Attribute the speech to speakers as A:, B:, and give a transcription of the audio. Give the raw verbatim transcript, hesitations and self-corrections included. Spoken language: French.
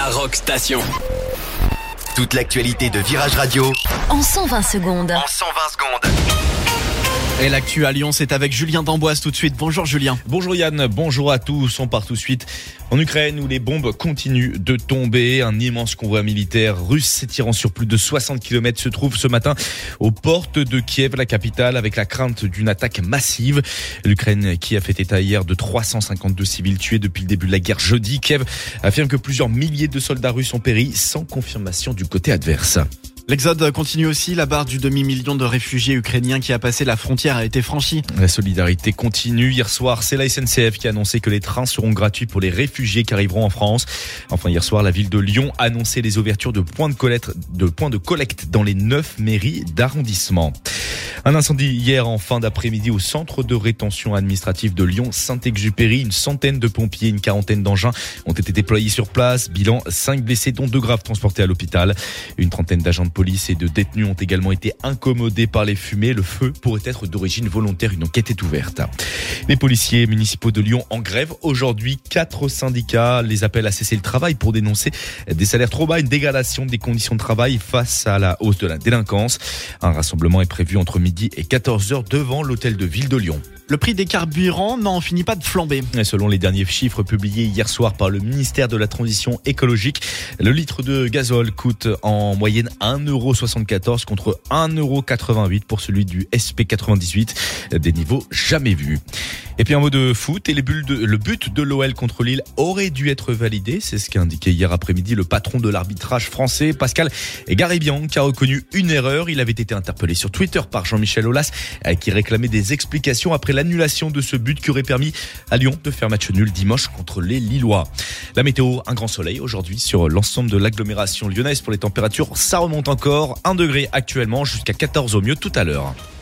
A: la Rock Station. Toute l'actualité de Virage Radio
B: en cent vingt secondes.
A: En cent vingt secondes.
C: Et l'actu à Lyon, c'est avec Julien d'Amboise tout de suite. Bonjour Julien.
D: Bonjour Yann, bonjour à tous. On part tout de suite en Ukraine où les bombes continuent de tomber. Un immense convoi militaire russe s'étirant sur plus de soixante kilomètres se trouve ce matin aux portes de Kiev, la capitale, avec la crainte d'une attaque massive. L'Ukraine qui a fait état hier de trois cent cinquante-deux civils tués depuis le début de la guerre jeudi. Kiev affirme que plusieurs milliers de soldats russes ont péri sans confirmation du côté adverse.
C: L'exode continue aussi. La barre du demi-million de réfugiés ukrainiens qui a passé la frontière a été franchie.
D: La solidarité continue. Hier soir, c'est la S N C F qui a annoncé que les trains seront gratuits pour les réfugiés qui arriveront en France. Enfin, hier soir, la ville de Lyon a annoncé les ouvertures de points de collecte, de points de collecte dans les neuf mairies d'arrondissement. Un incendie hier en fin d'après-midi au centre de rétention administrative de Lyon-Saint-Exupéry. Une centaine de pompiers, une quarantaine d'engins ont été déployés sur place. Bilan, cinq blessés, dont deux graves transportés à l'hôpital. Une trentaine d'agents de police et de détenus ont également été incommodés par les fumées. Le feu pourrait être d'origine volontaire. Une enquête est ouverte. Les policiers municipaux de Lyon en grève. Aujourd'hui, quatre syndicats les appellent à cesser le travail pour dénoncer des salaires trop bas, une dégradation des conditions de travail face à la hausse de la délinquance. Un rassemblement est prévu entre midi et quatorze heures devant l'hôtel de ville de Lyon.
C: Le prix des carburants n'en finit pas de flamber.
D: Et selon les derniers chiffres publiés hier soir par le ministère de la Transition écologique, le litre de gazole coûte en moyenne un euro soixante-quatorze contre un euro quatre-vingt-huit pour celui du S P quatre-vingt-dix-huit, des niveaux jamais vus. Et puis un mot de foot, et les bulles de, le but de l'O L contre Lille aurait dû être validé. C'est ce qu'a indiqué hier après-midi le patron de l'arbitrage français, Pascal Garibian, qui a reconnu une erreur. Il avait été interpellé sur Twitter par Jean-Michel Aulas, qui réclamait des explications après l'annulation de ce but qui aurait permis à Lyon de faire match nul dimanche contre les Lillois. La météo, un grand soleil aujourd'hui sur l'ensemble de l'agglomération lyonnaise. Pour les températures, ça remonte encore. un degré actuellement, jusqu'à quatorze au mieux tout à l'heure.